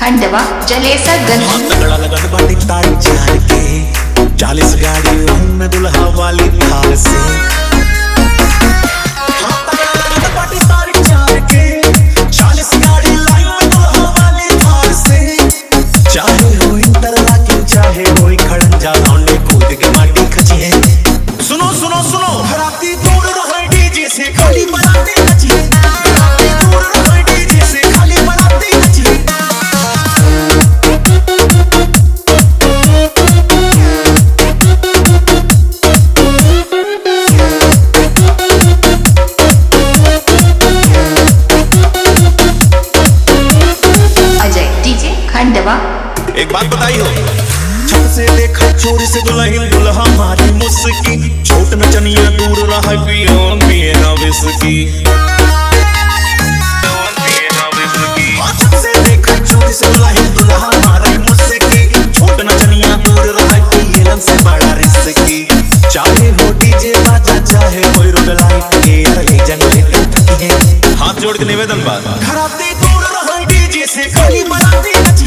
खंडवा जलेसरगंज। तगड़ा लगन बाटी तारी चार के 40 गाड़ी में दुल्हा वाली थार से। तगड़ा लगन बाटी तारी चार के 40 गाड़ी लाइन में दुल्हा वाली थार से। चाहे हो इंटरलॉकिंग चाहे हो खड़ंजा लौंडे कूद के माटी खची है। सुनो सुनो सुनो राती दूर रहे डीजे से खाली बनाते नची है। राती दूर रहे डीजे से खाली बनाते नची है। अजय डीजे खंडवा। एक बात बताई हो छत से देखा चोरी से दुल्हन दुल्हा मारी मुस्की। छोट नचनिया दूर रहा पियो मेरा विस्की। छत से देखा चोरी से दुल्हन दुल्हा मारी मुस्की। छोट नचनिया दूर रहा पियलन से बड़ा रिस्की। चाहे हो डीजे बाजा चाहे कोई रोड लाइट एयर जनरेटर है। हाथ जोड़ के निवेदन बा खराबी दूर रहा डीजे से खाली बनाती नची।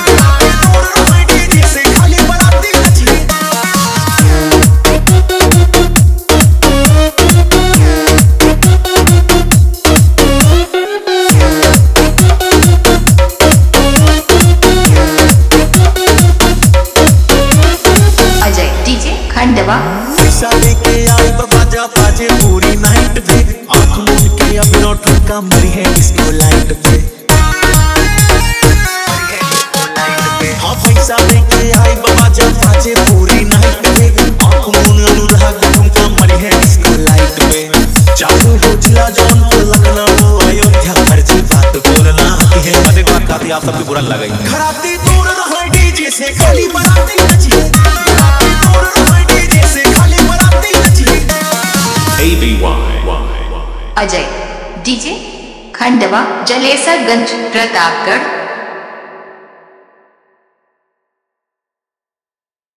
अजय डीजे खंडवा। पैसा लेके आई बाजा बाजे पूरी नाइट पे। आँख मूंद के अब नोट का मरी है डिस्को लाइट पे। हाँ पैसा लेके आई बाजा बाजे पूरी नाइट पे। आँख मूंद अनुराग का मरी है डिस्को लाइट पे। चालू हो जिला जौनपुर लखनऊ अयोध्या फर्जी बात बोलना है। एक बात कहती आप सबको बुरा लगा खराबी दूर रहे डीजे से खाली बनाती नची है। अजय डीजे खंडवा जलेसरगंज प्रतापगढ़।